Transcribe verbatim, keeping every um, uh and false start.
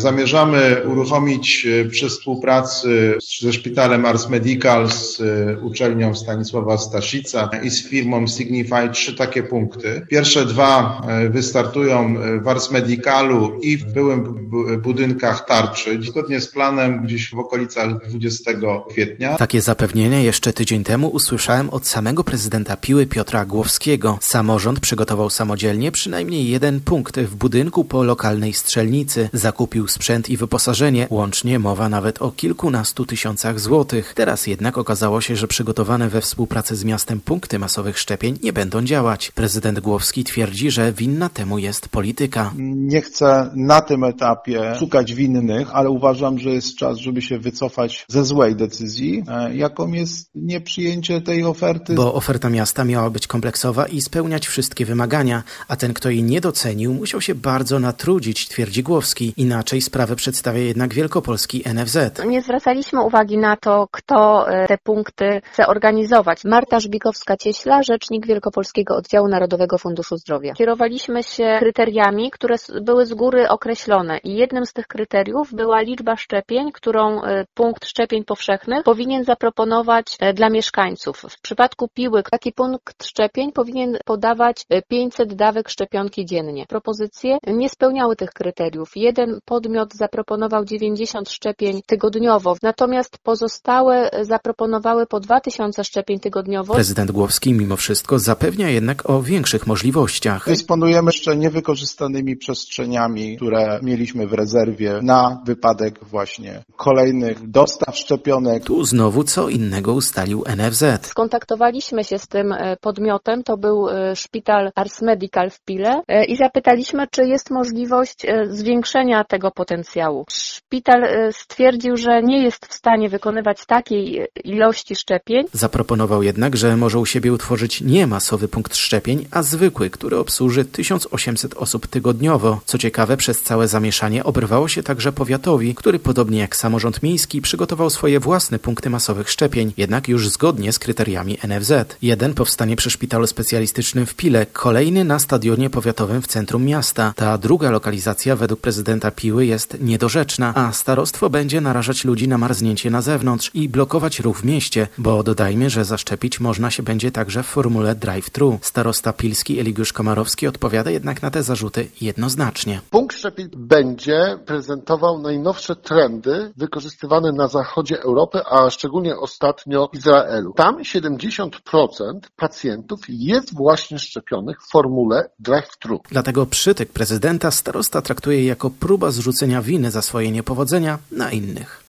Zamierzamy uruchomić przy współpracy ze szpitalem Ars Medical, z uczelnią Stanisława Staszica i z firmą Signify trzy takie punkty. Pierwsze dwa wystartują w Ars Medicalu i w byłym budynkach Tarczy, zgodnie z planem gdzieś w okolicach dwudziestego kwietnia. Takie zapewnienia jeszcze tydzień temu usłyszałem od samego prezydenta Piły Piotra Głowskiego. Samorząd przygotował samodzielnie przynajmniej jeden punkt w budynku po lokalnej strzelnicy. Zakupił sprzęt i wyposażenie, łącznie mowa nawet o kilkunastu tysiącach złotych. Teraz jednak okazało się, że przygotowane we współpracy z miastem punkty masowych szczepień nie będą działać. Prezydent Głowski twierdzi, że winna temu jest polityka. Nie chcę na tym etapie szukać winnych, ale uważam, że jest czas, żeby się wycofać ze złej decyzji, jaką jest nieprzyjęcie tej oferty. Bo oferta miasta miała być kompleksowa i spełniać wszystkie wymagania, a ten, kto jej nie docenił, musiał się bardzo natrudzić, twierdzi Głowski. Inaczej sprawę przedstawia jednak wielkopolski N F Z. Nie zwracaliśmy uwagi na to, kto te punkty chce organizować. Marta Żbikowska-Cieśla, rzecznik Wielkopolskiego Oddziału Narodowego Funduszu Zdrowia. Kierowaliśmy się kryteriami, które były z góry określone i jednym z tych kryteriów była liczba szczepień, którą punkt szczepień powszechnych powinien zaproponować dla mieszkańców. W przypadku Piły taki punkt szczepień powinien podawać pięćset dawek szczepionki dziennie. Propozycje nie spełniały tych kryteriów. Jeden podmiot zaproponował dziewięćdziesiąt szczepień tygodniowo, natomiast pozostałe zaproponowały po dwa tysiące szczepień tygodniowo. Prezydent Głowski mimo wszystko zapewnia jednak o większych możliwościach. Dysponujemy jeszcze niewykorzystanymi przestrzeniami, które mieliśmy w rezerwie na wypadek właśnie kolejnych dostaw szczepionek. Tu znowu co innego ustalił N F Z. Skontaktowaliśmy się z tym podmiotem, to był szpital Ars Medical w Pile i zapytaliśmy, czy jest możliwość zwiększenia tego potencjału. Szpital stwierdził, że nie jest w stanie wykonywać takiej ilości szczepień. Zaproponował jednak, że może u siebie utworzyć nie masowy punkt szczepień, a zwykły, który obsłuży tysiąc osiemset osób tygodniowo. Co ciekawe, przez całe zamieszanie oberwało się także powiatowi, który podobnie jak samorząd miejski przygotował swoje własne punkty masowych szczepień, jednak już zgodnie z kryteriami N F Z. Jeden powstanie przy szpitalu specjalistycznym w Pile, kolejny na stadionie powiatowym w centrum miasta. Ta druga lokalizacja według prezydenta Piły jest niedorzeczna, a starostwo będzie narażać ludzi na marznięcie na zewnątrz i blokować ruch w mieście, bo dodajmy, że zaszczepić można się będzie także w formule drive-thru. Starosta pilski Eligiusz Komarowski odpowiada jednak na te zarzuty jednoznacznie. Punkt szczepień będzie prezentował najnowsze trendy wykorzystywane na zachodzie Europy, a szczególnie ostatnio w Izraelu. Tam siedemdziesiąt procent pacjentów jest właśnie szczepionych w formule drive-thru. Dlatego przytyk prezydenta starosta traktuje jako próba zrzucenia winy za swoje niepowodzenia na innych.